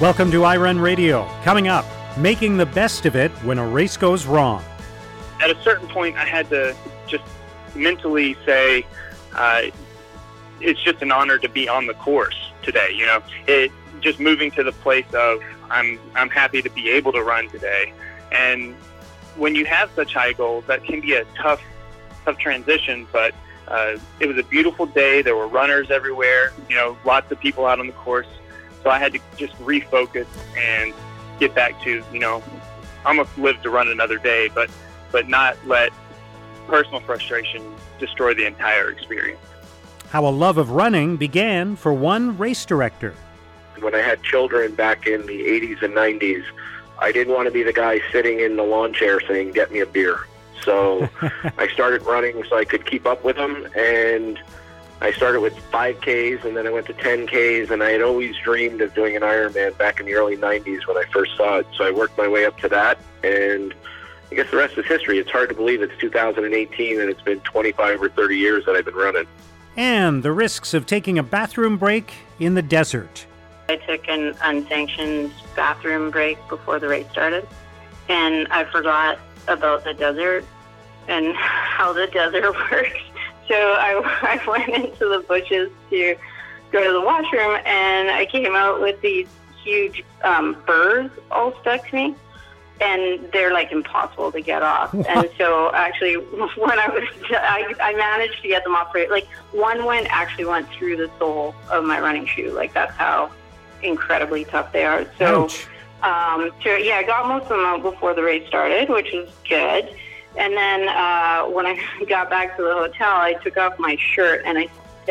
Welcome to iRun Radio. Coming up, making the best of it when a race goes wrong. At a certain point, I had to just mentally say, it's just an honor to be on the course today. You know, it just moving to the place of I'm happy to be able to run today. And when you have such high goals, that can be a tough transition. But it was a beautiful day. There were runners everywhere. You know, lots of people out on the course. So I had to just refocus and get back to, you know, almost live to run another day, but not let personal frustration destroy the entire experience. How a love of running began for one race director. When I had children back in the 80s and 90s, I didn't want to be the guy sitting in the lawn chair saying, "Get me a beer." So I started running so I could keep up with them, and I started with 5Ks, and then I went to 10Ks, and I had always dreamed of doing an Ironman back in the early 90s when I first saw it. So I worked my way up to that, and I guess the rest is history. It's hard to believe it's 2018, and it's been 25 or 30 years that I've been running. And the risks of taking a bathroom break in the desert. I took an unsanctioned bathroom break before the race started, and I forgot about the desert and how the desert works. So I went into the bushes to go to the washroom, and I came out with these huge burrs all stuck to me, and they're like impossible to get off. And so actually, when I managed to get them off. Like one actually went through the sole of my running shoe. Like that's how incredibly tough they are. So, I got most of them out before the race started, which was good. And then when I got back to the hotel, I took off my shirt, and I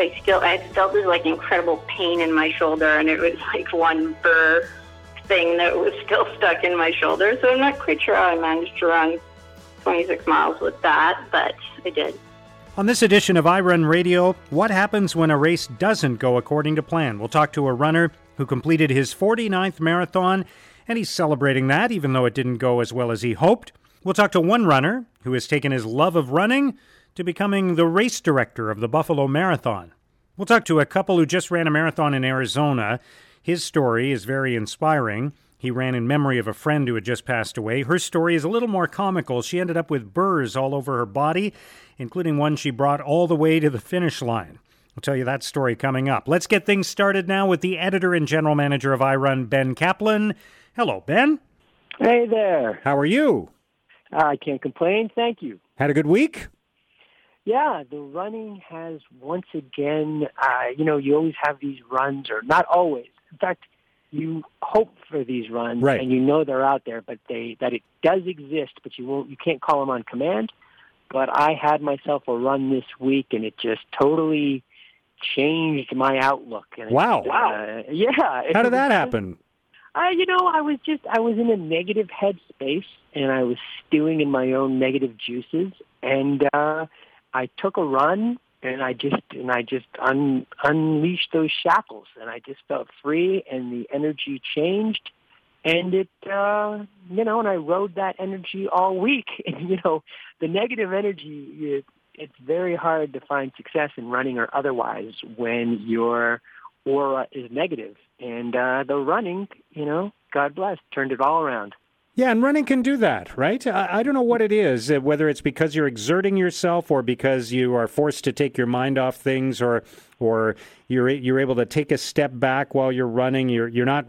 felt this like incredible pain in my shoulder, and it was like one burr thing that was still stuck in my shoulder. So I'm not quite sure how I managed to run 26 miles with that, but I did. On this edition of iRun Radio, what happens when a race doesn't go according to plan? We'll talk to a runner who completed his 49th marathon, and he's celebrating that, even though it didn't go as well as he hoped. We'll talk to one runner who has taken his love of running to becoming the race director of the Buffalo Marathon. We'll talk to a couple who just ran a marathon in Arizona. His story is very inspiring. He ran in memory of a friend who had just passed away. Her story is a little more comical. She ended up with burrs all over her body, including one she brought all the way to the finish line. I'll tell you that story coming up. Let's get things started now with the editor and general manager of iRun, Ben Kaplan. Hello, Ben. Hey there. How are you? I can't complain, thank you. Had a good week? Yeah, the running has once again, you always have these runs, or not always. In fact, you hope for these runs, right, and you know they're out there, but that it does exist, but you can't call them on command. But I had myself a run this week, and it just totally changed my outlook. And wow. Yeah. How did that happen? I was in a negative headspace, and I was stewing in my own negative juices, and I took a run, and I just unleashed those shackles, and I just felt free, and the energy changed, and it, and I rode that energy all week. And, the negative energy, it's very hard to find success in running or otherwise when your aura is negative. And the running, God bless, turned it all around. Yeah, and running can do that, right? I don't know what it is, whether it's because you're exerting yourself or because you are forced to take your mind off things, or you're able to take a step back while you're running. You're not,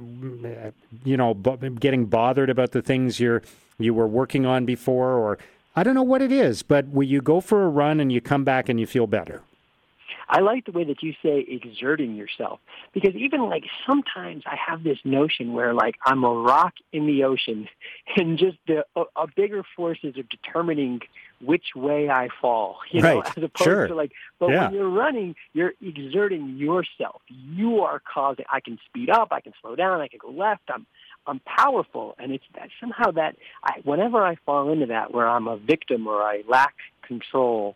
getting bothered about the things you were working on before, or I don't know what it is, but when you go for a run and you come back and you feel better. I like the way that you say exerting yourself, because even sometimes I have this notion where I'm a rock in the ocean, and just a bigger forces are determining which way I fall, right, as opposed sure, to when you're running, you're exerting yourself. You are causing, I can speed up, I can slow down, I can go left, I'm powerful, and it's that somehow that whenever I fall into that where I'm a victim or I lack control,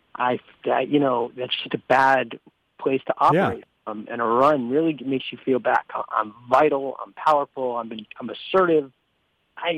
that's just a bad place to operate. Yeah. And a run really makes you feel back. I'm vital. I'm powerful. I'm assertive. I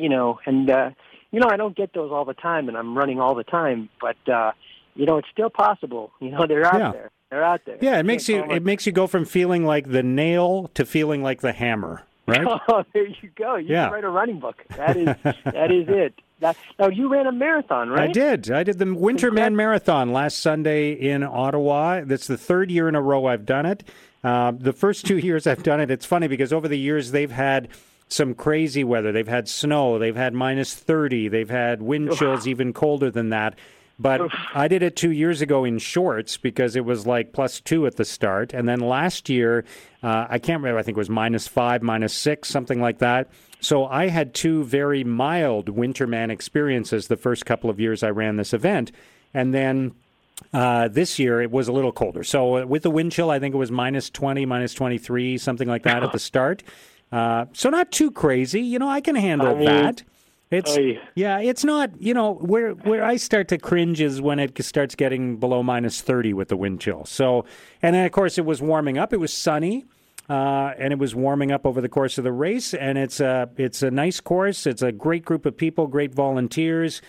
don't get those all the time, and I'm running all the time. But it's still possible. They're out there. They're out there. Yeah, it makes you go from feeling like the nail to feeling like the hammer. right? Oh, there you go. You can write a running book. That is it. Now, you ran a marathon, right? I did the Winterman Marathon last Sunday in Ottawa. That's the third year in a row I've done it. The first 2 years I've done it, it's funny because over the years they've had some crazy weather. They've had snow. They've had minus 30. They've had wind chills even colder than that. But I did it 2 years ago in shorts because it was like +2 at the start. And then last year, I can't remember, I think it was -5, -6, something like that. So I had two very mild Winterman experiences the first couple of years I ran this event. And then this year it was a little colder. So with the wind chill, I think it was -20, -23, something like that at the start. So not too crazy. I can handle that. It's not, where I start to cringe is when it starts getting below -30 with the wind chill. So, and then of course it was warming up. It was sunny. And it was warming up over the course of the race, and it's a nice course. It's a great group of people, great volunteers.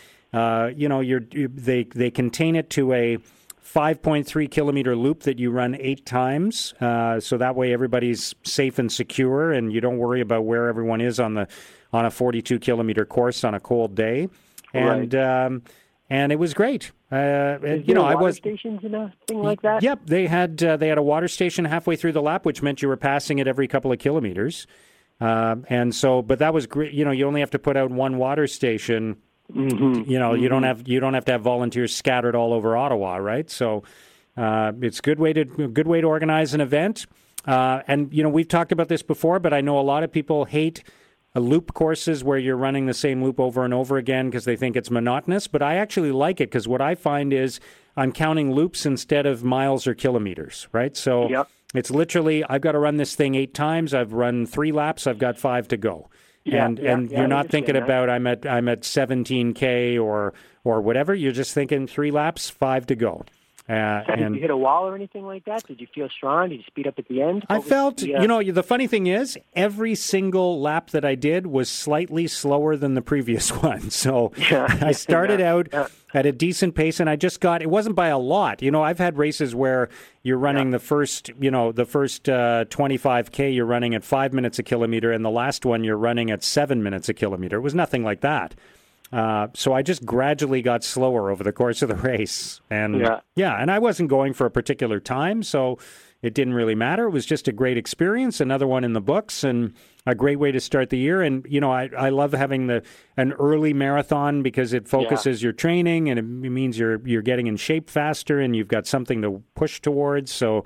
They contain it to a 5.3 kilometer loop that you run 8 times, so that way everybody's safe and secure, and you don't worry about where everyone is on a 42 kilometer course on a cold day, and it was great. Water stations and a thing like that? Yep, they had a water station halfway through the lap, which meant you were passing it every couple of kilometers. But that was great. You only have to put out one water station. Mm-hmm. You don't have to have volunteers scattered all over Ottawa, right? So it's a good way to organize an event. And we've talked about this before, but I know a lot of people hate loop courses where you're running the same loop over and over again because they think it's monotonous. But I actually like it because what I find is I'm counting loops instead of miles or kilometers, right? So It's literally, I've got to run this thing 8 times. I've run 3 laps. I've got 5 to go. And you're not thinking about I'm at 17K or whatever. You're just thinking 3 laps, 5 to go. Did you hit a wall or anything like that? Did you feel strong? Did you speed up at the end? I felt, the funny thing is, every single lap that I did was slightly slower than the previous one. So I started out at a decent pace, and it wasn't by a lot. I've had races where you're running the first 25K, you're running at 5 minutes a kilometer, and the last one you're running at 7 minutes a kilometer. It was nothing like that. So I just gradually got slower over the course of the race. And and I wasn't going for a particular time, so it didn't really matter. It was just a great experience, another one in the books, and a great way to start the year. And, I love having an early marathon because it focuses your training, and it means you're getting in shape faster, and you've got something to push towards. So,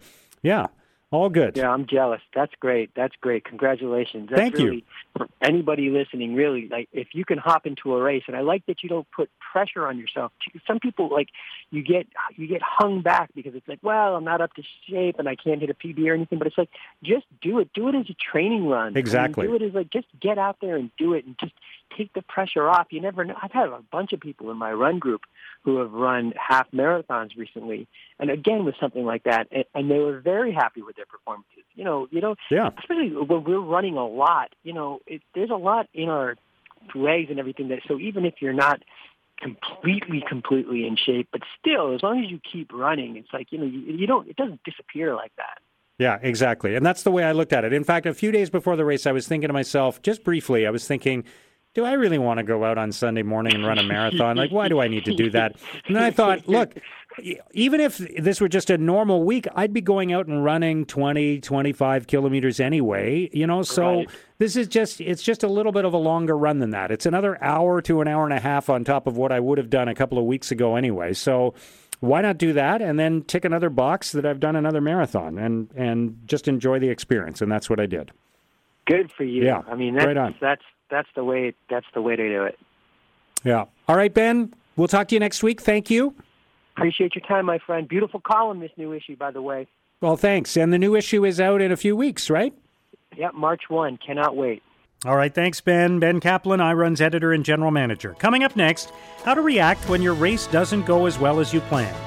all good. Yeah, I'm jealous. That's great. Congratulations. Thank you. For anybody listening, really, like, if you can hop into a race, and I like that you don't put pressure on yourself. Some people, like, you get hung back because it's like, well, I'm not up to shape and I can't hit a PB or anything, but it's like, just do it. Do it as a training run. Exactly. Do it as just get out there and do it and just take the pressure off. You never know. I've had a bunch of people in my run group who have run half marathons recently, and again with something like that, and they were very happy with their performances. Especially when we're running a lot. There's a lot in our legs and everything so even if you're not completely in shape, but still, as long as you keep running, it's like it doesn't disappear like that. Yeah, exactly, and that's the way I looked at it. In fact, a few days before the race, I was thinking to myself, just briefly, I was thinking, do I really want to go out on Sunday morning and run a marathon? Like, why do I need to do that? And then I thought, look, even if this were just a normal week, I'd be going out and running 20, 25 kilometers anyway, so this is it's just a little bit of a longer run than that. It's another hour to an hour and a half on top of what I would have done a couple of weeks ago anyway. So why not do that and then tick another box that I've done another marathon and just enjoy the experience? And that's what I did. Good for you. Yeah, I mean, right on. That's the way to do it. Yeah. All right, Ben. We'll talk to you next week. Thank you. Appreciate your time, my friend. Beautiful column, this new issue, by the way. Well, thanks. And the new issue is out in a few weeks, right? Yep, March 1. Cannot wait. All right, thanks, Ben. Ben Kaplan, iRun's editor and general manager. Coming up next, how to react when your race doesn't go as well as you planned.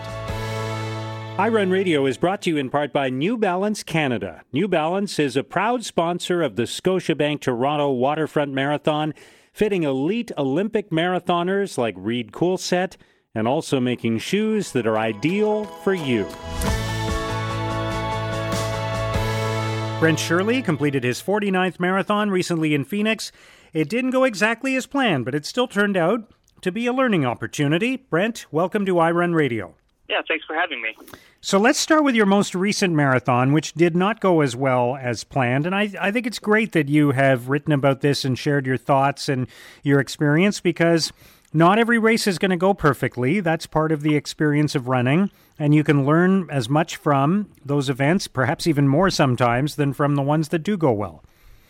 iRun Radio is brought to you in part by New Balance Canada. New Balance is a proud sponsor of the Scotiabank Toronto Waterfront Marathon, fitting elite Olympic marathoners like Reed Coolset, and also making shoes that are ideal for you. Brent Shirley completed his 49th marathon recently in Phoenix. It didn't go exactly as planned, but it still turned out to be a learning opportunity. Brent, welcome to iRun Radio. Yeah, thanks for having me. So let's start with your most recent marathon, which did not go as well as planned. And I think it's great that you have written about this and shared your thoughts and your experience, because not every race is going to go perfectly. That's part of the experience of running. And you can learn as much from those events, perhaps even more sometimes, than from the ones that do go well.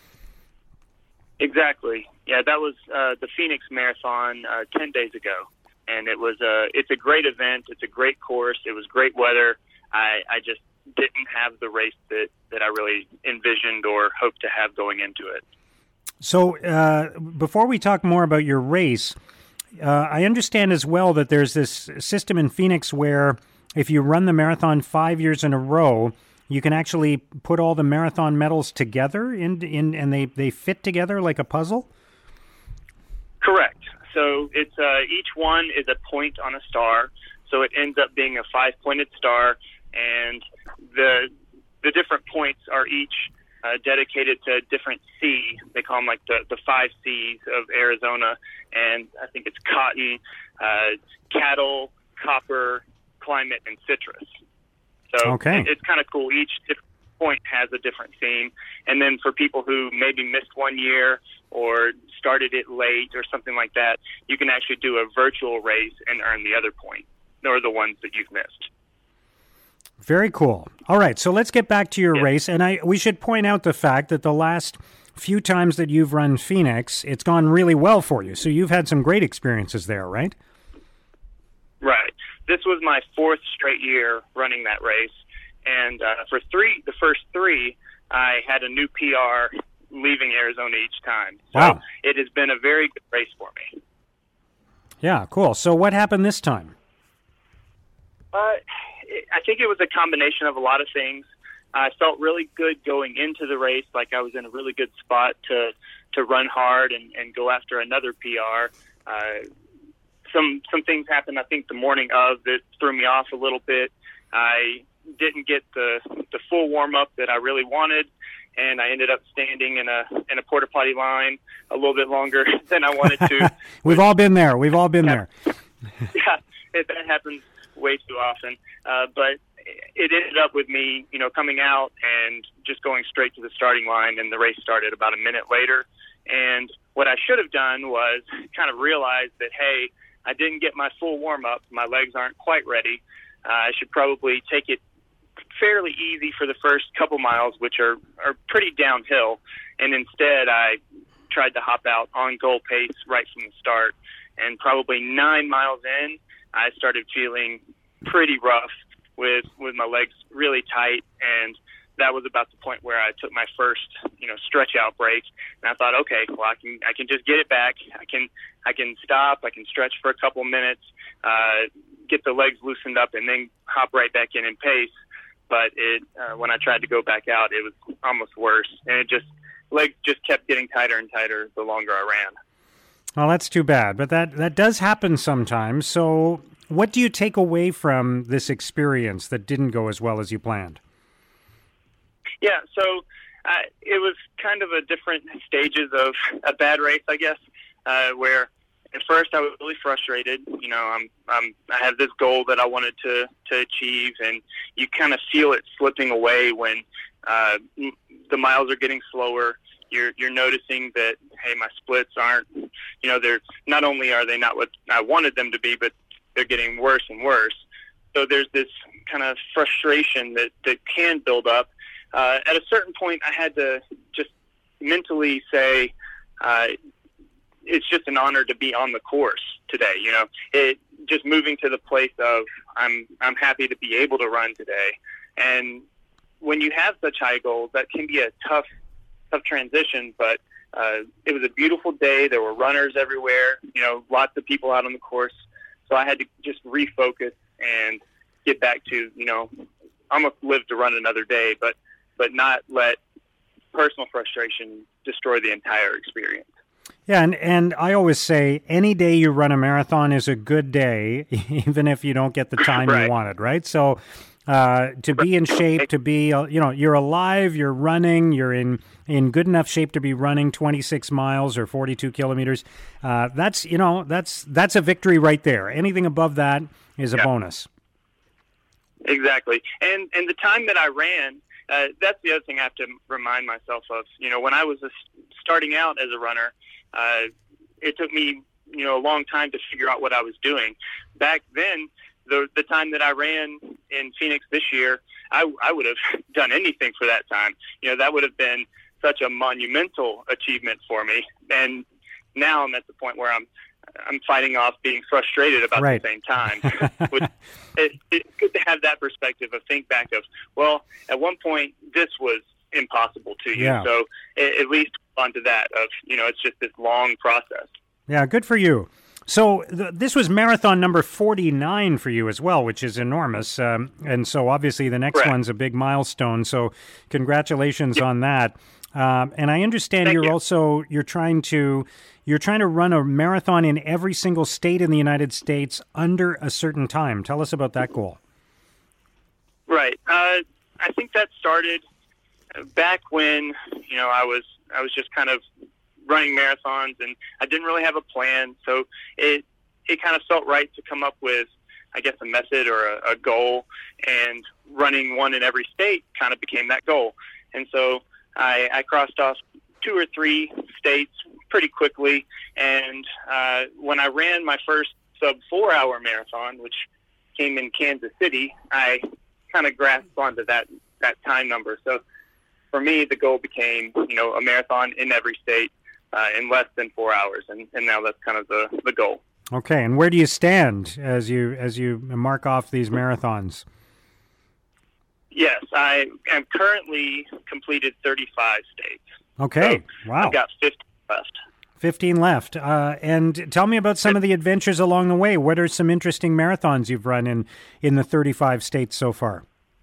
Exactly. Yeah, that was the Phoenix Marathon 10 days ago. And it's a great event. It's a great course. It was great weather. I just didn't have the race that I really envisioned or hoped to have going into it. So before we talk more about your race, I understand as well that there's this system in Phoenix where if you run the marathon 5 years in a row, you can actually put all the marathon medals together and they fit together like a puzzle? Correct. So it's each one is a point on a star, so it ends up being a 5-pointed star, and the different points are each dedicated to a different C. They call them like the 5 C's of Arizona, and I think it's cotton, cattle, copper, climate, and citrus. So okay. It's kind of cool. Each point has a different theme, and then for people who maybe missed 1 year or started it late or something like that, you can actually do a virtual race and earn the other point, or the ones that you've missed. Very cool. All right, so let's get back to your race, and we should point out the fact that the last few times that you've run Phoenix, it's gone really well for you. So you've had some great experiences there, right? Right. This was my 4th straight year running that race, and for the first 3, I had a new PR leaving Arizona each time. So wow. It has been a very good race for me. Yeah, cool. So what happened this time? I think it was a combination of a lot of things. I felt really good going into the race, like I was in a really good spot to run hard and go after another PR. Some things happened, I think, the morning of that threw me off a little bit. I didn't get the full warm-up that I really wanted, and I ended up standing in a porta potty line a little bit longer than I wanted to. We've all been there. Yeah, that happens way too often. But it ended up with me, coming out and just going straight to the starting line, and the race started about a minute later. And what I should have done was kind of realize that, hey, I didn't get my full warm-up. My legs aren't quite ready. I should probably take it fairly easy for the first couple miles, which are pretty downhill. And instead, I tried to hop out on goal pace right from the start. And probably 9 miles in, I started feeling pretty rough with my legs really tight. And that was about the point where I took my first, stretch out break. And I thought, okay, well, I can just get it back. I can stop. I can stretch for a couple minutes, get the legs loosened up, and then hop right back in and pace. But when I tried to go back out, it was almost worse. And legs just kept getting tighter and tighter the longer I ran. Well, that's too bad. But that does happen sometimes. So what do you take away from this experience that didn't go as well as you planned? Yeah, so it was kind of a different stages of a bad race, I guess, where at first I was really frustrated. I have this goal that I wanted to achieve, and you kind of feel it slipping away when the miles are getting slower. You're noticing that, hey, my splits aren't, they're not only are they not what I wanted them to be, but they're getting worse and worse. So there's this kind of frustration that can build up. At a certain point, I had to just mentally say, it's just an honor to be on the course today. It just moving to the place of I'm happy to be able to run today. And when you have such high goals, that can be a tough transition. But it was a beautiful day. There were runners everywhere. Lots of people out on the course. So I had to just refocus and get back to almost live to run another day, but not let personal frustration destroy the entire experience. Yeah, and I always say any day you run a marathon is a good day, even if you don't get the time right. you wanted, right? So to be in shape, to be, you're alive, you're running, you're in good enough shape to be running 26 miles or 42 kilometers. That's a victory right there. Anything above that is a bonus. Exactly. And the time that I ran, that's the other thing I have to remind myself of. When I was starting out as a runner, it took me, a long time to figure out what I was doing. Back then, the time that I ran in Phoenix this year, I would have done anything for that time. That would have been such a monumental achievement for me. And now I'm at the point where I'm fighting off being frustrated about the same time. It's good to have that perspective of think back of, well, at one point this was impossible to you. Yeah. So at least onto that of, it's just this long process. Yeah, good for you. So this was marathon number 49 for you as well, which is enormous. And so obviously the next one's a big milestone. So congratulations on that. And I understand you're trying to run a marathon in every single state in the United States under a certain time. Tell us about that goal. Right. I think that started back when, I was just kind of running marathons, and I didn't really have a plan. So it kind of felt right to come up with, I guess, a method or a goal, and running one in every state kind of became that goal. And so I crossed off 2 or 3 states pretty quickly. And when I ran my first sub-4-hour marathon, which came in Kansas City, I kind of grasped onto that time number. So for me, the goal became, a marathon in every state in less than 4 hours. And now that's kind of the goal. Okay. And where do you stand as you mark off these marathons? Yes, I am currently completed 35 states. Okay, so wow. I've got 15 left. 15 left. And tell me about some of the adventures along the way. What are some interesting marathons you've run in the 35 states so far?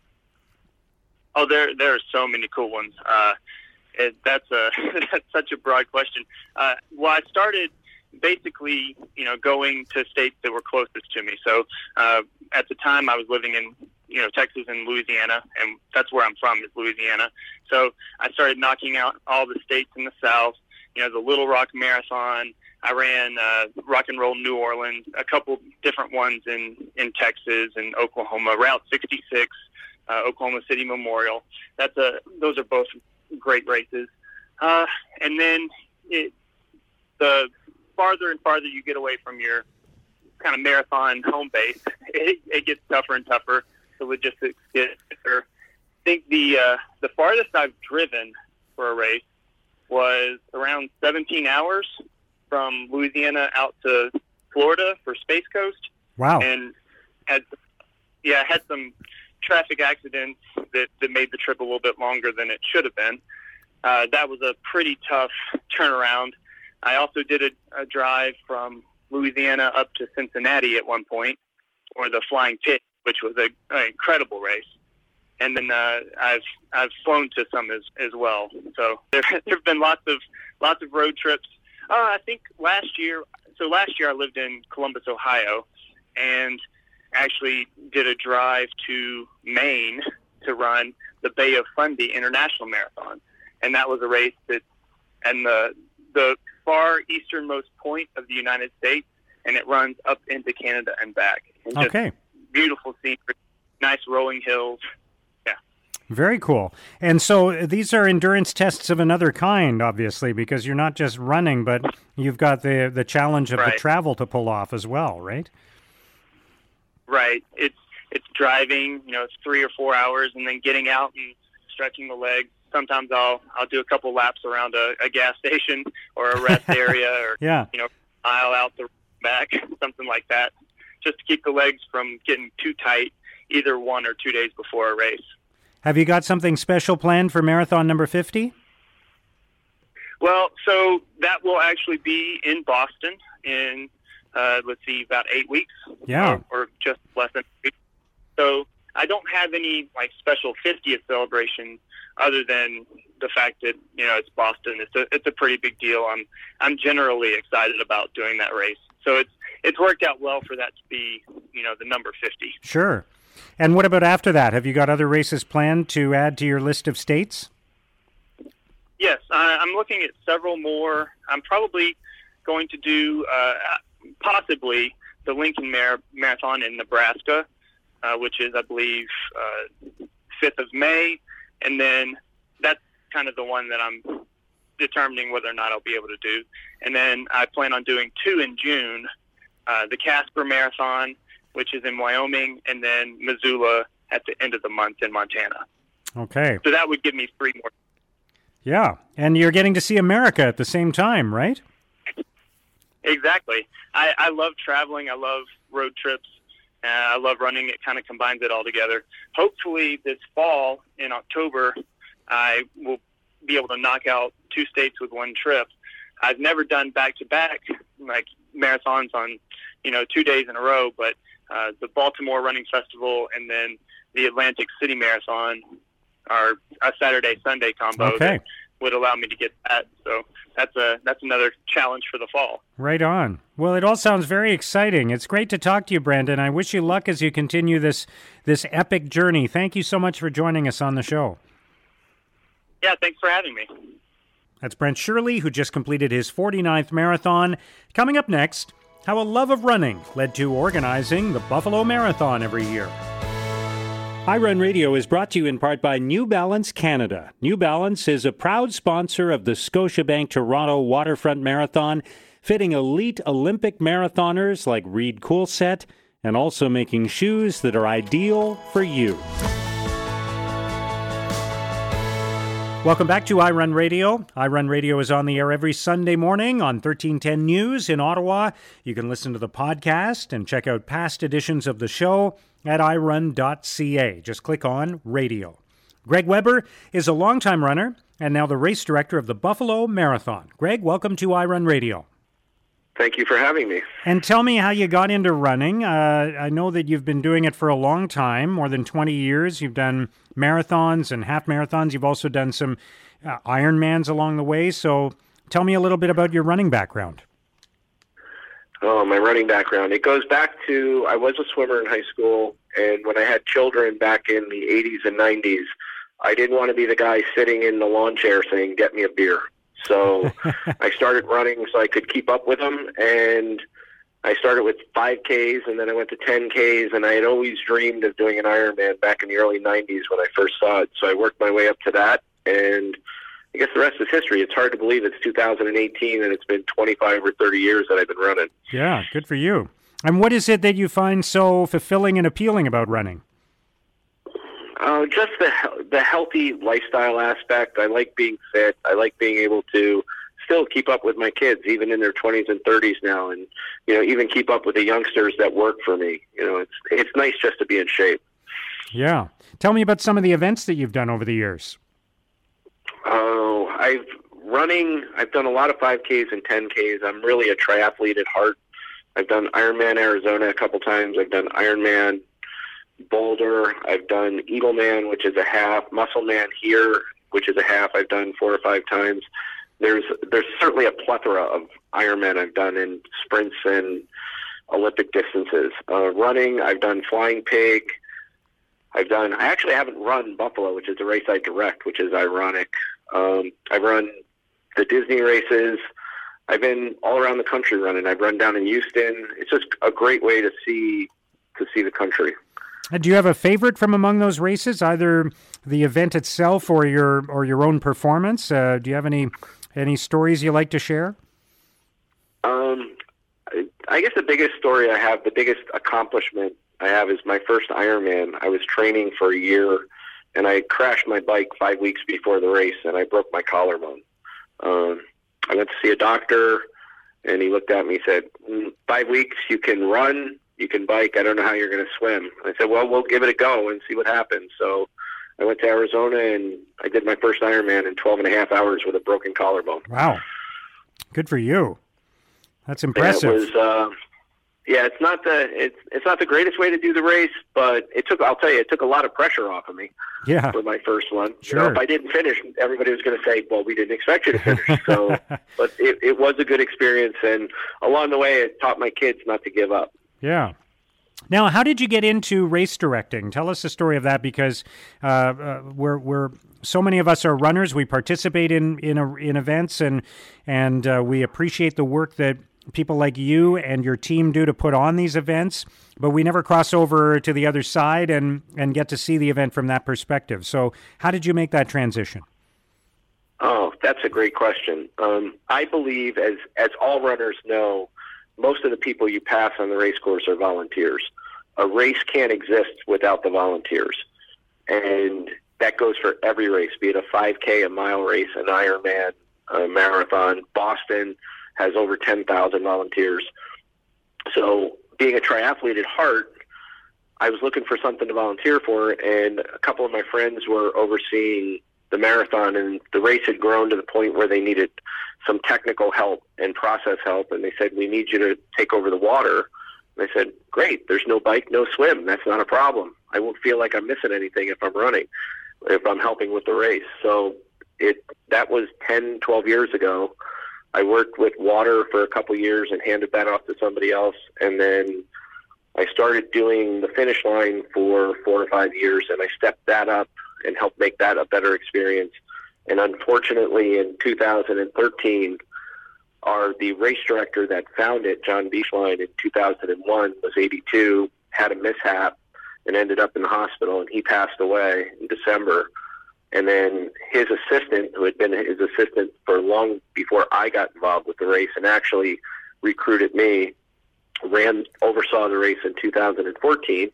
Oh, there are so many cool ones. That's such a broad question. Well, I started basically, going to states that were closest to me. So at the time I was living in, Texas and Louisiana, and that's where I'm from, is Louisiana. So I started knocking out all the states in the South, the Little Rock Marathon. I ran Rock and Roll New Orleans, a couple different ones in Texas and Oklahoma, Route 66, Oklahoma City Memorial. Those are both great races. And then the farther and farther you get away from your kind of marathon home base, it gets tougher and tougher. The logistics get better. I think the farthest I've driven for a race was around 17 hours from Louisiana out to Florida for Space Coast. Wow. And had some traffic accidents that made the trip a little bit longer than it should have been. That was a pretty tough turnaround. I also did a drive from Louisiana up to Cincinnati at one point, or the Flying Pit, which was an incredible race. And then I've flown to some as well. So there've been lots of road trips. I think last year I lived in Columbus, Ohio, and actually did a drive to Maine to run the Bay of Fundy International Marathon. And that was a race and the far easternmost point of the United States, and it runs up into Canada and back. And okay. Beautiful scenery, nice rolling hills. Yeah. Very cool. And so these are endurance tests of another kind, obviously, because you're not just running, but you've got the challenge of the travel to pull off as well, right? Right. It's driving, it's 3 or 4 hours, and then getting out and stretching the legs. Sometimes I'll do a couple laps around a gas station or a rest area, or mile out the back, something like that, just to keep the legs from getting too tight either 1 or 2 days before a race. Have you got something special planned for marathon number 50? Well, so that will actually be in Boston in, about 8 weeks. Yeah. Or just less than 8 weeks. So I don't have any special 50th celebration other than the fact that, it's Boston. It's a pretty big deal. I'm generally excited about doing that race. So it's worked out well for that to be, the number 50. Sure. And what about after that? Have you got other races planned to add to your list of states? Yes, I'm looking at several more. I'm probably going to do possibly the Lincoln Marathon in Nebraska, which is, I believe, 5th of May. And then that's kind of the one that I'm determining whether or not I'll be able to do. And then I plan on doing 2 in June, the Casper Marathon, which is in Wyoming, and then Missoula at the end of the month in Montana. Okay. So that would give me 3 more. Yeah, and you're getting to see America at the same time, right? Exactly. I love traveling. I love road trips. I love running. It kind of combines it all together. Hopefully this fall in October, I will be able to knock out 2 states with 1 trip. I've never done back-to-back, like marathons on, 2 days in a row, but the Baltimore Running Festival and then the Atlantic City Marathon are a Saturday-Sunday combo that would allow me to get that. So that's another challenge for the fall. Right on. Well, it all sounds very exciting. It's great to talk to you, Brandon. I wish you luck as you continue this epic journey. Thank you so much for joining us on the show. Yeah, thanks for having me. That's Brent Shirley, who just completed his 49th marathon. Coming up next, how a love of running led to organizing the Buffalo Marathon every year. iRun Radio is brought to you in part by New Balance Canada. New Balance is a proud sponsor of the Scotiabank Toronto Waterfront Marathon, fitting elite Olympic marathoners like Reed Coolset, and also making shoes that are ideal for you. Welcome back to iRun Radio. iRun Radio is on the air every Sunday morning on 1310 News in Ottawa. You can listen to the podcast and check out past editions of the show at irun.ca. Just click on Radio. Greg Weber is a longtime runner and now the race director of the Buffalo Marathon. Greg, welcome to iRun Radio. Thank you for having me. And tell me how you got into running. I know that you've been doing it for a long time, more than 20 years. You've done marathons and half marathons. You've also done some Ironmans along the way. So tell me a little bit about your running background. Oh, my running background. It goes back to, I was a swimmer in high school, and when I had children back in the 80s and 90s, I didn't want to be the guy sitting in the lawn chair saying, "Get me a beer." So I started running so I could keep up with them, and I started with 5Ks, and then I went to 10Ks, and I had always dreamed of doing an Ironman back in the early 90s when I first saw it. So I worked my way up to that, and I guess the rest is history. It's hard to believe it's 2018, and it's been 25 or 30 years that I've been running. Yeah, good for you. And what is it that you find so fulfilling and appealing about running? Just the healthy lifestyle aspect. I like being fit. I like being able to still keep up with my kids, even in their 20s and 30s now, and even keep up with the youngsters that work for me. It's nice just to be in shape. Yeah. Tell me about some of the events that you've done over the years. Oh, I've done a lot of 5Ks and 10Ks. I'm really a triathlete at heart. I've done Ironman Arizona a couple times. I've done Ironman Boulder. I've done Eagleman, which is a half. Muscleman here, which is a half. I've done 4 or 5 times. There's certainly a plethora of Ironman I've done in sprints and Olympic distances. Running, I've done Flying Pig. I actually haven't run Buffalo, which is the race I direct, which is ironic. I've run the Disney races. I've been all around the country running. I've run down in Houston. It's just a great way to see the country. Do you have a favorite from among those races, either the event itself or your own performance? Do you have any stories you like to share? I guess the biggest story I have, the biggest accomplishment I have is my first Ironman. I was training for a year, and I crashed my bike 5 weeks before the race, and I broke my collarbone. I went to see a doctor, and he looked at me and said, 5 weeks, you can run, you can bike, I don't know how you're going to swim. I said, well, we'll give it a go and see what happens. So I went to Arizona, and I did my first Ironman in 12 and a half hours with a broken collarbone. Wow. Good for you. That's impressive. It was, it's not the greatest way to do the race, but it took a lot of pressure off of me. Yeah. For my first one. Sure. If I didn't finish, everybody was going to say, well, we didn't expect you to finish. So, but it was a good experience, and along the way, it taught my kids not to give up. Yeah. Now, how did you get into race directing? Tell us the story of that, because we're so many of us are runners. We participate in events, and we appreciate the work that people like you and your team do to put on these events, but we never cross over to the other side and get to see the event from that perspective. So how did you make that transition? Oh, that's a great question. I believe, as all runners know, most of the people you pass on the race course are volunteers. A race can't exist without the volunteers. And that goes for every race, be it a 5K, a mile race, an Ironman, a marathon. Boston has over 10,000 volunteers. So being a triathlete at heart, I was looking for something to volunteer for, and a couple of my friends were overseeing the marathon, and the race had grown to the point where they needed some technical help and process help, and they said, we need you to take over the water. And I said, great, there's no bike, no swim. That's not a problem. I won't feel like I'm missing anything if I'm running, if I'm helping with the race. So that was 10, 12 years ago. I worked with water for a couple years and handed that off to somebody else, and then I started doing the finish line for 4 or 5 years, and I stepped that up and helped make that a better experience. And unfortunately, in 2013, the race director that found it, John Beachline, in 2001, was 82, had a mishap, and ended up in the hospital, and he passed away in December. And then his assistant, who had been his assistant for long before I got involved with the race and actually recruited me, oversaw the race in 2014.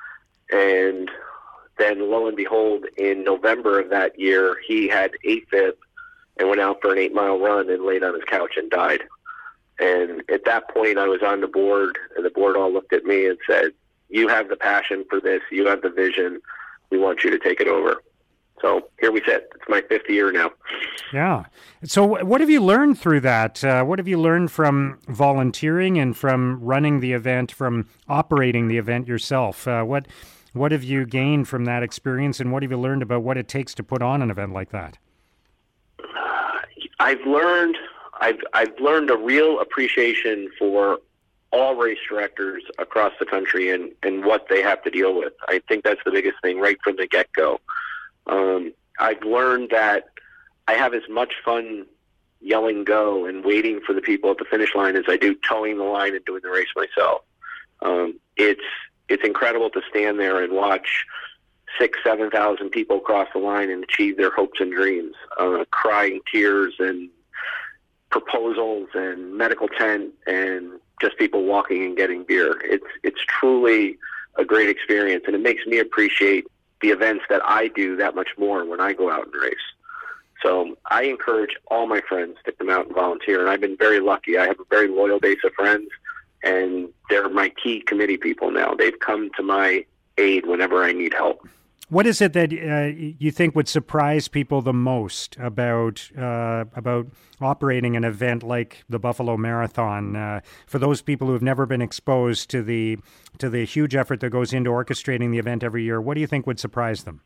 And then, lo and behold, in November of that year, he had AFib and went out for an 8-mile run and laid on his couch and died. And at that point, I was on the board, and the board all looked at me and said, you have the passion for this, you have the vision, we want you to take it over. So here we sit. It's my 5th year now. Yeah. So what have you learned through that? What have you learned from volunteering and from running the event, from operating the event yourself? What have you gained from that experience, and what have you learned about what it takes to put on an event like that? I've learned a real appreciation for all race directors across the country and what they have to deal with. I think that's the biggest thing right from the get-go. I've learned that I have as much fun yelling go and waiting for the people at the finish line as I do towing the line and doing the race myself. It's incredible to stand there and watch 6,000-7,000 people cross the line and achieve their hopes and dreams, crying tears and proposals and medical tent and just people walking and getting beer. It's truly a great experience, and it makes me appreciate the events that I do that much more when I go out and race. So I encourage all my friends to come out and volunteer, and I've been very lucky. I have a very loyal base of friends, and they're my key committee people now. They've come to my aid whenever I need help. What is it that you think would surprise people the most about operating an event like the Buffalo Marathon? For those people who have never been exposed to the huge effort that goes into orchestrating the event every year, what do you think would surprise them?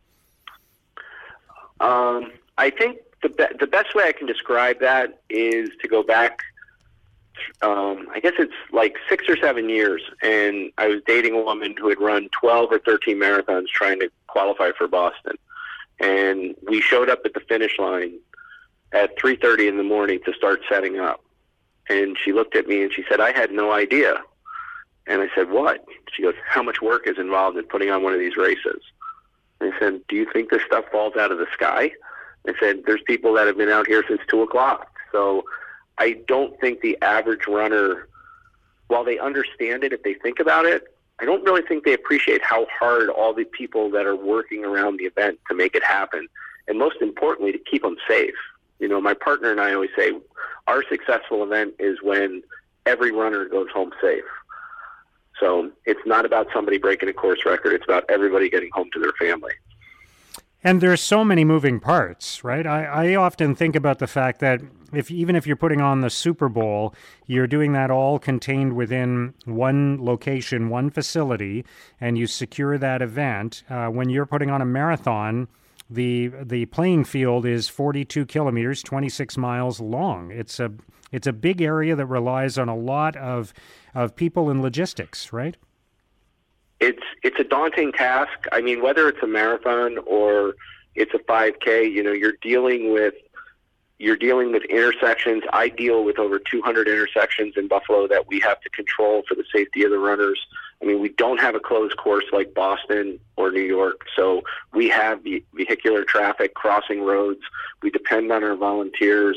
I think the best way I can describe that is to go back. I guess it's like 6 or 7 years, and I was dating a woman who had run 12 or 13 marathons trying to qualify for Boston. And we showed up at the finish line at 3:30 in the morning to start setting up. And she looked at me and she said, I had no idea. And I said, what? She goes, how much work is involved in putting on one of these races? And I said, do you think this stuff falls out of the sky? I said, there's people that have been out here since 2 o'clock. So I don't think the average runner, while they understand it if they think about it, I don't really think they appreciate how hard all the people that are working around the event to make it happen, and most importantly, to keep them safe. You know, my partner and I always say our successful event is when every runner goes home safe. So it's not about somebody breaking a course record. It's about everybody getting home to their family. And there's so many moving parts, right? I often think about the fact that even if you're putting on the Super Bowl, you're doing that all contained within one location, one facility, and you secure that event. When you're putting on a marathon, the playing field is 42 kilometers, 26 miles long. It's a big area that relies on a lot of people and logistics, right? it's a daunting task. I mean, whether it's a marathon or it's a 5K, you're dealing with intersections. I deal with over 200 intersections in Buffalo that we have to control for the safety of the runners. I mean, we don't have a closed course like Boston or New York, so we have vehicular traffic crossing roads. We depend on our volunteers.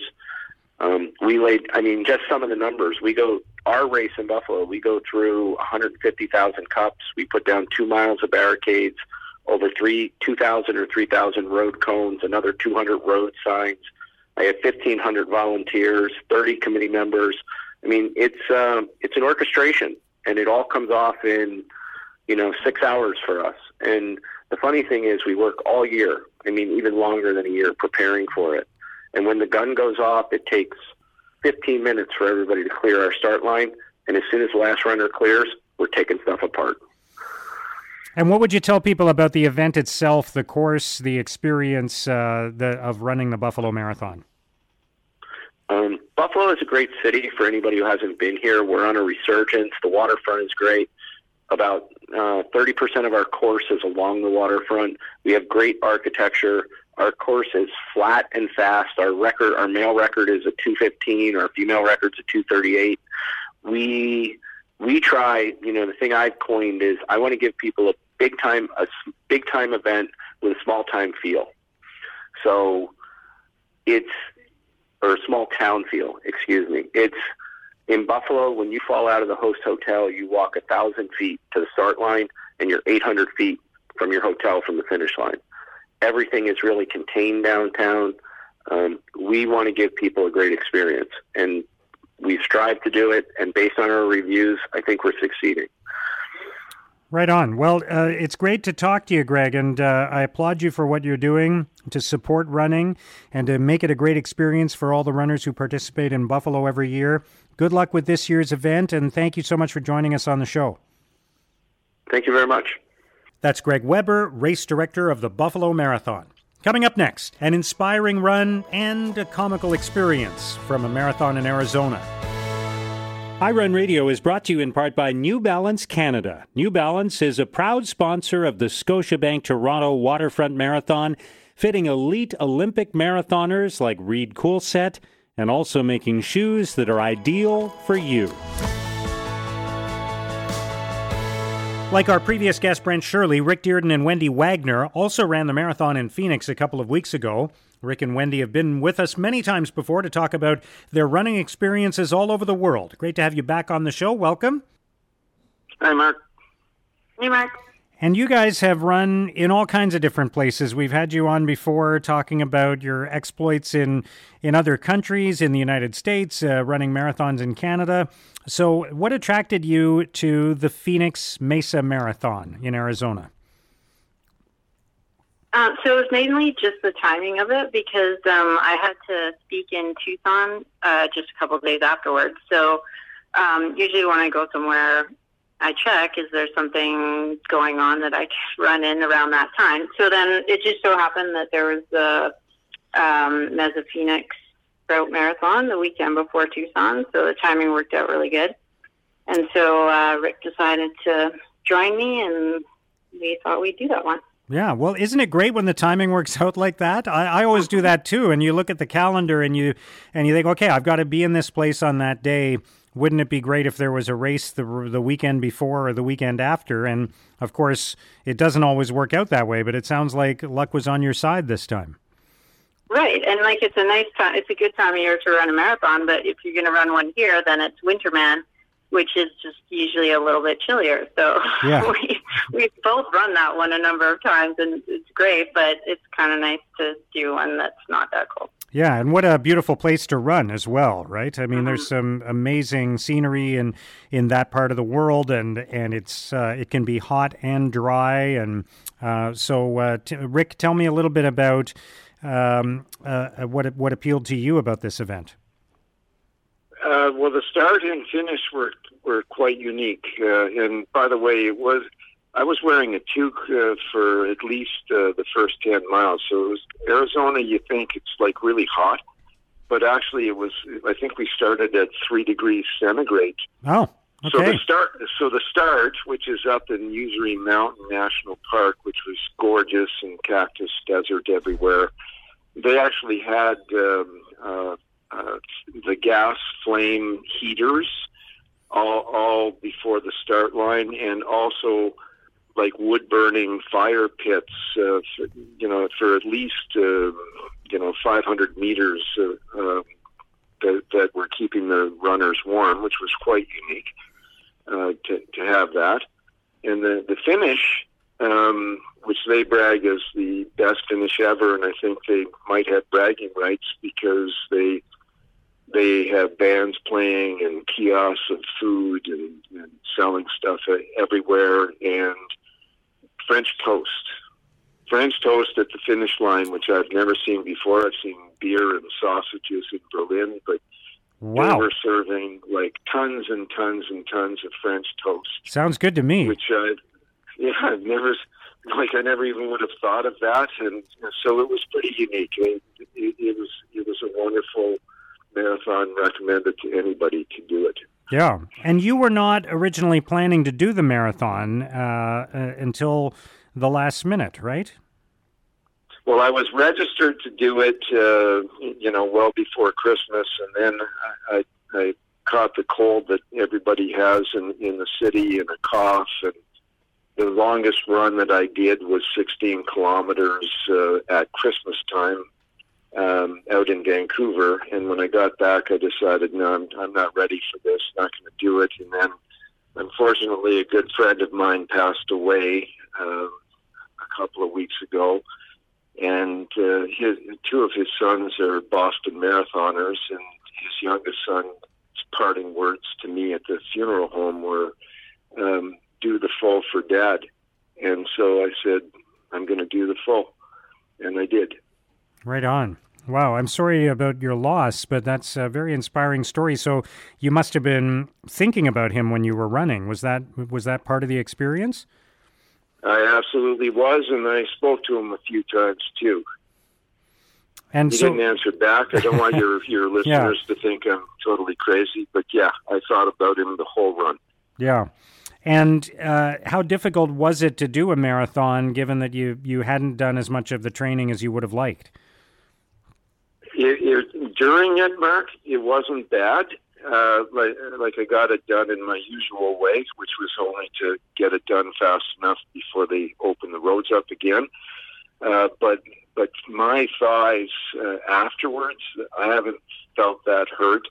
Just some of the numbers. Our race in Buffalo, we go through 150,000 cups. We put down 2 miles of barricades, over 2,000 or 3,000 road cones, another 200 road signs. I have 1,500 volunteers, 30 committee members. I mean, it's an orchestration, and it all comes off in 6 hours for us. And the funny thing is, we work all year. I mean, even longer than a year preparing for it. And when the gun goes off, it takes 15 minutes for everybody to clear our start line. And as soon as the last runner clears, we're taking stuff apart. And what would you tell people about the event itself, the course, the experience of running the Buffalo Marathon? Buffalo is a great city for anybody who hasn't been here. We're on a resurgence. The waterfront is great. About 30% of our course is along the waterfront. We have great architecture. Our course is flat and fast. Our male record is a 2:15. Our female record's a 2:38. We try. The thing I've coined is I want to give people a big time event with a small time feel. So or a small town feel. Excuse me. It's in Buffalo. When you fall out of the host hotel, you walk 1,000 feet to the start line, and you're 800 feet from your hotel from the finish line. Everything is really contained downtown. We want to give people a great experience, and we strive to do it. And based on our reviews, I think we're succeeding. Right on. Well, it's great to talk to you, Greg, and I applaud you for what you're doing to support running and to make it a great experience for all the runners who participate in Buffalo every year. Good luck with this year's event, and thank you so much for joining us on the show. Thank you very much. That's Greg Weber, race director of the Buffalo Marathon. Coming up next, an inspiring run and a comical experience from a marathon in Arizona. iRun Radio is brought to you in part by New Balance Canada. New Balance is a proud sponsor of the Scotiabank Toronto Waterfront Marathon, fitting elite Olympic marathoners like Reed Coolset, and also making shoes that are ideal for you. Like our previous guest, Brent Shirley, Rick Dearden and Wendy Wagner also ran the marathon in Phoenix a couple of weeks ago. Rick and Wendy have been with us many times before to talk about their running experiences all over the world. Great to have you back on the show. Welcome. Hi, Mark. Hey, Mark. And you guys have run in all kinds of different places. We've had you on before talking about your exploits in other countries, in the United States, running marathons in Canada. So what attracted you to the Phoenix Mesa Marathon in Arizona? So it was mainly just the timing of it because I had to speak in Tucson just a couple of days afterwards. So usually when I go somewhere, I check, is there something going on that I can run in around that time? So then it just so happened that there was the Mesa Phoenix Route Marathon the weekend before Tucson, so the timing worked out really good. And so Rick decided to join me, and we thought we'd do that one. Yeah, well, isn't it great when the timing works out like that? I always do that too, and you look at the calendar and you think, okay, I've got to be in this place on that day. Wouldn't it be great if there was a race the weekend before or the weekend after? And, of course, it doesn't always work out that way, but it sounds like luck was on your side this time. Right, and it's a nice time. It's a good time of year to run a marathon, but if you're going to run one here, then it's Winterman, which is just usually a little bit chillier. So yeah. We've both run that one a number of times, and it's great, but it's kind of nice to do one that's not that cold. Yeah, and what a beautiful place to run as well, right? I mean, there's some amazing scenery in that part of the world, and it's it can be hot and dry. And so, Rick, tell me a little bit about what appealed to you about this event. Well, the start and finish were quite unique. And by the way, I was wearing a toque for at least the first 10 miles. So it was Arizona, you think it's like really hot, but actually I think we started at 3 degrees centigrade. Oh. Okay. So the start, which is up in Usery Mountain National Park, which was gorgeous and cactus desert everywhere. They actually had the gas flame heaters all before the start line, and also like wood burning fire pits, for at least 500 meters that were keeping the runners warm, which was quite unique to have that. And the finish, which they brag as the best finish ever, and I think they might have bragging rights because they have bands playing and kiosks of food and selling stuff everywhere, and French toast at the finish line, which I've never seen before. I've seen beer and sausages in Berlin, but wow, they were serving like tons and tons and tons of French toast. Sounds good to me. Which I never even would have thought of that, and so it was pretty unique. It was a wonderful marathon. Recommended to anybody to do it. Yeah, and you were not originally planning to do the marathon until the last minute, right? Well, I was registered to do it, well before Christmas, and then I caught the cold that everybody has in the city, and a cough, and the longest run that I did was 16 kilometers at Christmas time out in Vancouver. And when I got back, I decided, no, I'm not ready for this, not going to do it. And then, unfortunately, a good friend of mine passed away a couple of weeks ago. And two of his sons are Boston marathoners, and his youngest son's parting words to me at the funeral home were, do the full for Dad. And so I said, I'm going to do the full. And I did. Right on. Wow, I'm sorry about your loss, but that's a very inspiring story. So you must have been thinking about him when you were running. Was that part of the experience? I absolutely was, and I spoke to him a few times too. And he didn't answer back. I don't want your listeners to think I'm totally crazy, but yeah, I thought about him the whole run. Yeah. And how difficult was it to do a marathon, given that you hadn't done as much of the training as you would have liked? During it, Mark, it wasn't bad. Like I got it done in my usual way, which was only to get it done fast enough before they open the roads up again. But my thighs afterwards, I haven't felt that hurt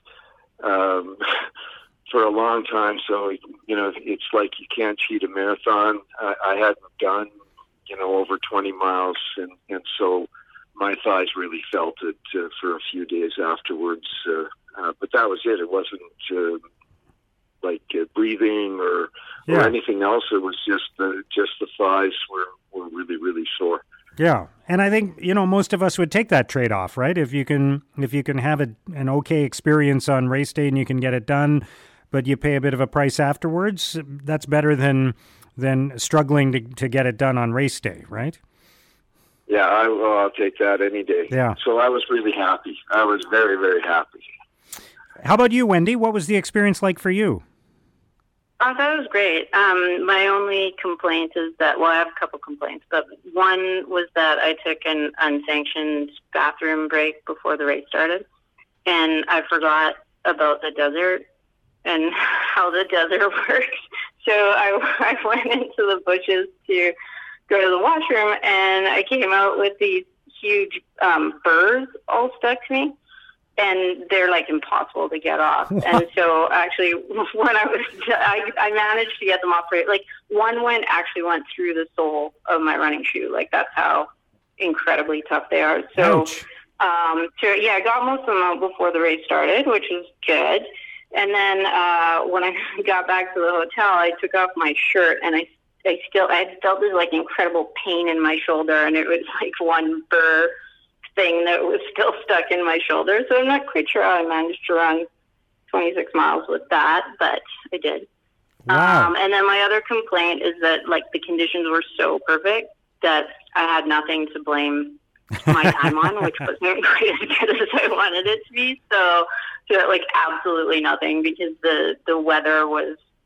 for a long time. So it's like you can't cheat a marathon. I hadn't done over 20 miles, and so my thighs really felt it for a few days afterwards. But that was it. It wasn't breathing or anything else. It was just the thighs were really, really sore. Yeah, and I think most of us would take that trade-off, right? If you can have an okay experience on race day and you can get it done, but you pay a bit of a price afterwards, that's better than struggling to get it done on race day, right? Yeah, I'll take that any day. Yeah. So I was really happy. I was very, very happy. How about you, Wendy? What was the experience like for you? I thought it was great. My only complaint is that, I have a couple complaints, but one was that I took an unsanctioned bathroom break before the race started, and I forgot about the desert and how the desert works. So I went into the bushes to go to the washroom, and I came out with these huge burrs all stuck to me. And they're like impossible to get off. And so actually when I managed to get them off, one went through the sole of my running shoe. Like that's how incredibly tough they are. So, I got most of them out before the race started, which was good. And then when I got back to the hotel, I took off my shirt, and I felt this like incredible pain in my shoulder, and it was like one burr thing that was still stuck in my shoulder. So I'm not quite sure how I managed to run 26 miles with that, but I did. Wow. And then my other complaint is that the conditions were so perfect that I had nothing to blame my time on, which wasn't quite as good as I wanted it to be. So absolutely nothing, because the weather was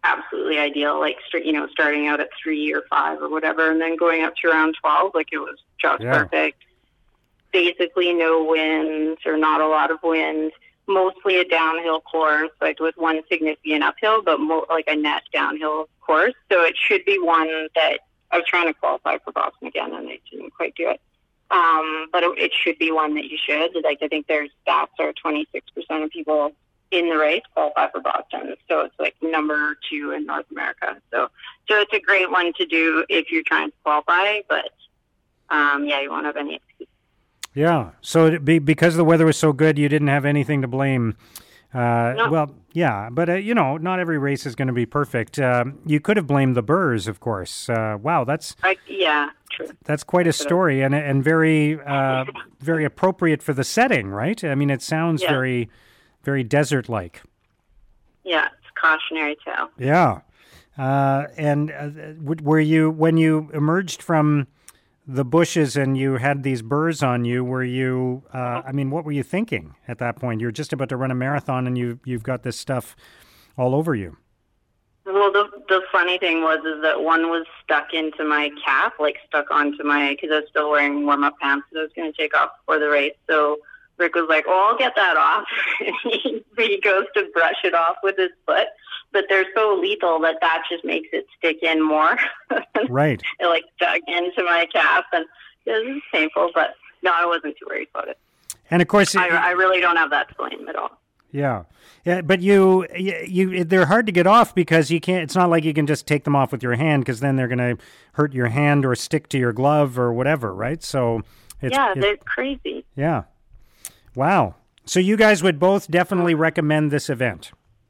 absolutely ideal. Like, starting out at 3 or 5 or whatever, and then going up to around 12, like it was just perfect. Basically no winds or not a lot of wind. Mostly a downhill course, like with one significant uphill, but more like a net downhill course. So it should be one that I was trying to qualify for Boston again, and I didn't quite do it. But it should be one that you should. Like, I think their stats are 26% of people in the race qualify for Boston. So it's like number 2 in North America. So it's a great one to do if you're trying to qualify, but you won't have any excuse. Yeah. So because the weather was so good, you didn't have anything to blame. No. Well, yeah, but not every race is going to be perfect. You could have blamed the Burrs, of course. Wow, that's true. That's quite a story, and very very appropriate for the setting, right? I mean, it sounds very, very desert-like. Yeah, it's a cautionary tale. Yeah, and were you, when you emerged from the bushes and you had these burrs on you, were you, what were you thinking at that point? You're just about to run a marathon and you've got this stuff all over you. Well, the funny thing is that one was stuck into my calf, like stuck onto because I was still wearing warm-up pants that I was going to take off before the race. So Rick was like, "Oh, I'll get that off." He goes to brush it off with his foot, but they're so lethal that just makes it stick in more. Right. It like dug into my calf, and it was painful, but no, I wasn't too worried about it. And of course, I really don't have that to blame at all. Yeah, but you, they're hard to get off because you can't. It's not like you can just take them off with your hand, because then they're going to hurt your hand or stick to your glove or whatever, right? So they're crazy. Yeah. Wow. So you guys would both definitely recommend this event.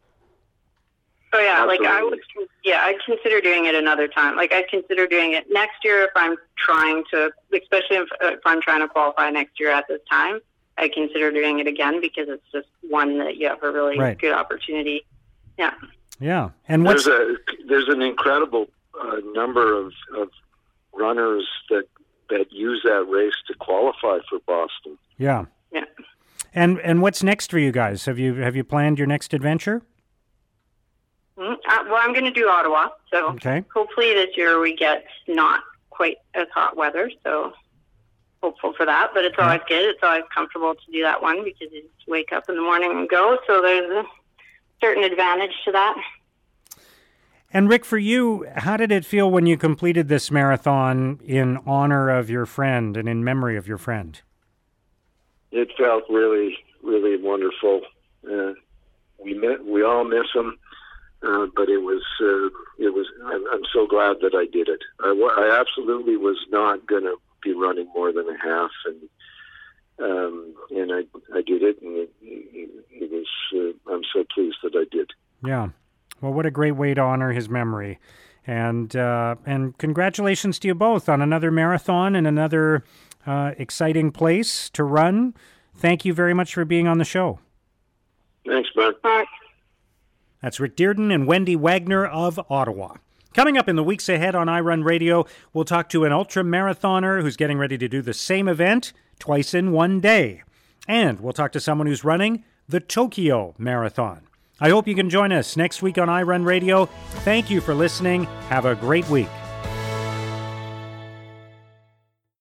Oh yeah, Absolutely. I'd consider doing it another time. Like, I'd consider doing it next year if I'm trying to, especially if I'm trying to qualify next year at this time. I consider doing it again because it's just one that you have a really good opportunity. Yeah. Yeah. And there's an incredible number of runners that use that race to qualify for Boston. Yeah. Yeah. And what's next for you guys? Have you planned your next adventure? Well, I'm going to do Ottawa. So hopefully this year we get not quite as hot weather. So hopeful for that, but it's always good. It's always comfortable to do that one because you just wake up in the morning and go. So there's a certain advantage to that. And Rick, for you, how did it feel when you completed this marathon in honor of your friend and in memory of your friend? It felt really, really wonderful. We all miss him, but it was. I'm so glad that I did it. I absolutely was not going to be running more than a half, and I did it, and it was. I'm so pleased that I did. Yeah, well, what a great way to honor his memory, and congratulations to you both on another marathon and another exciting place to run. Thank you very much for being on the show. Thanks, man. That's Rick Dearden and Wendy Wagner of Ottawa. Coming up in the weeks ahead on iRun Radio, we'll talk to an ultra-marathoner who's getting ready to do the same event twice in one day. And we'll talk to someone who's running the Tokyo Marathon. I hope you can join us next week on iRun Radio. Thank you for listening. Have a great week.